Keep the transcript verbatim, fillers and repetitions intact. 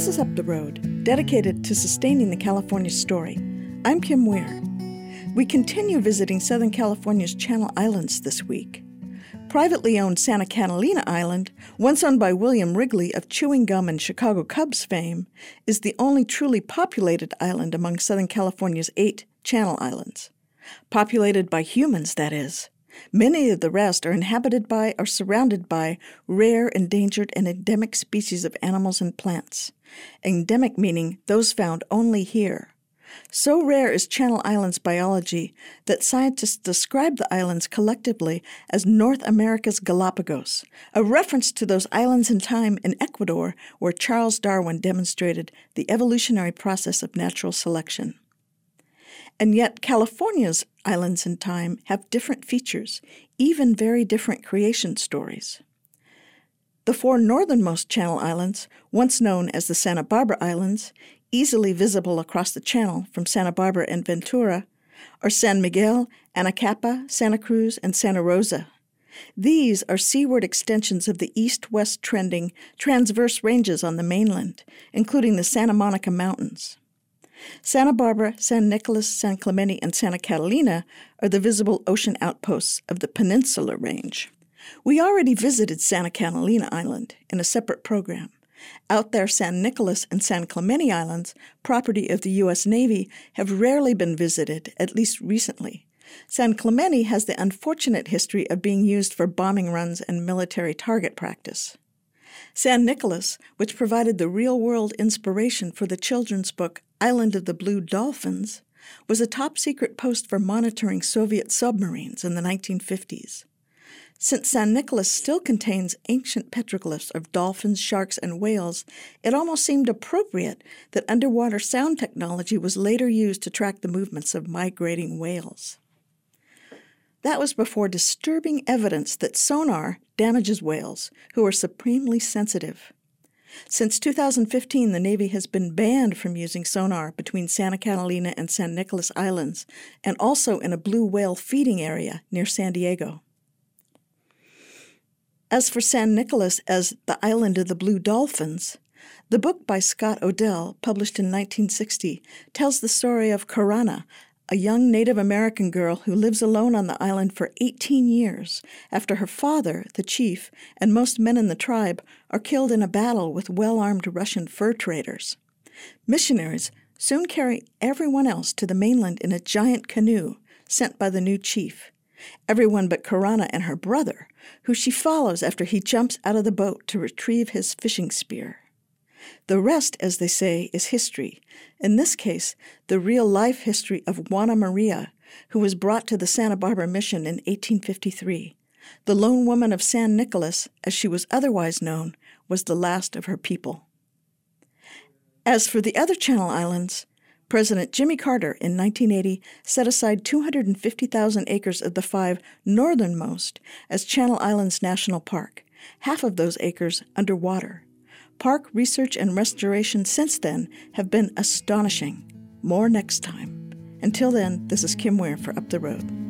This is Up the Road, dedicated to sustaining the California story. I'm Kim Weir. We continue visiting Southern California's Channel Islands this week. Privately owned Santa Catalina Island, once owned by William Wrigley of chewing gum and Chicago Cubs fame, is the only truly populated island among Southern California's eight Channel Islands. Populated by humans, that is. Many of the rest are inhabited by or surrounded by rare, endangered, and endemic species of animals and plants. Endemic meaning those found only here. So rare is Channel Islands biology that scientists describe the islands collectively as North America's Galapagos, a reference to those islands in time in Ecuador where Charles Darwin demonstrated the evolutionary process of natural selection. And yet California's islands in time have different features, even very different creation stories. The four northernmost Channel Islands, once known as the Santa Barbara Islands, easily visible across the channel from Santa Barbara and Ventura, are San Miguel, Anacapa, Santa Cruz, and Santa Rosa. These are seaward extensions of the east-west trending transverse ranges on the mainland, including the Santa Monica Mountains. Santa Barbara, San Nicolas, San Clemente, and Santa Catalina are the visible ocean outposts of the Peninsula Range. We already visited Santa Catalina Island in a separate program. Out there, San Nicolas and San Clemente Islands, property of the U S Navy, have rarely been visited, at least recently. San Clemente has the unfortunate history of being used for bombing runs and military target practice. San Nicolas, which provided the real-world inspiration for the children's book Island of the Blue Dolphins, was a top-secret post for monitoring Soviet submarines in the nineteen fifties. Since San Nicolas still contains ancient petroglyphs of dolphins, sharks, and whales, it almost seemed appropriate that underwater sound technology was later used to track the movements of migrating whales. That was before disturbing evidence that sonar damages whales, who are supremely sensitive. Since two thousand fifteen, the Navy has been banned from using sonar between Santa Catalina and San Nicolas Islands, and also in a blue whale feeding area near San Diego. As for San Nicolas as the Island of the Blue Dolphins, the book by Scott Odell, published in nineteen sixty, tells the story of Karana, a young Native American girl who lives alone on the island for eighteen years after her father, the chief, and most men in the tribe are killed in a battle with well-armed Russian fur traders. Missionaries soon carry everyone else to the mainland in a giant canoe sent by the new chief. Everyone but Karana and her brother, who she follows after he jumps out of the boat to retrieve his fishing spear. The rest, as they say, is history. In this case, the real-life history of Juana Maria, who was brought to the Santa Barbara Mission in eighteen fifty-three. The lone woman of San Nicolas, as she was otherwise known, was the last of her people. As for the other Channel Islands, President Jimmy Carter in nineteen eighty set aside two hundred fifty thousand acres of the five northernmost as Channel Islands National Park, half of those acres underwater. Park research and restoration since then have been astonishing. More next time. Until then, this is Kim Weir for Up the Road.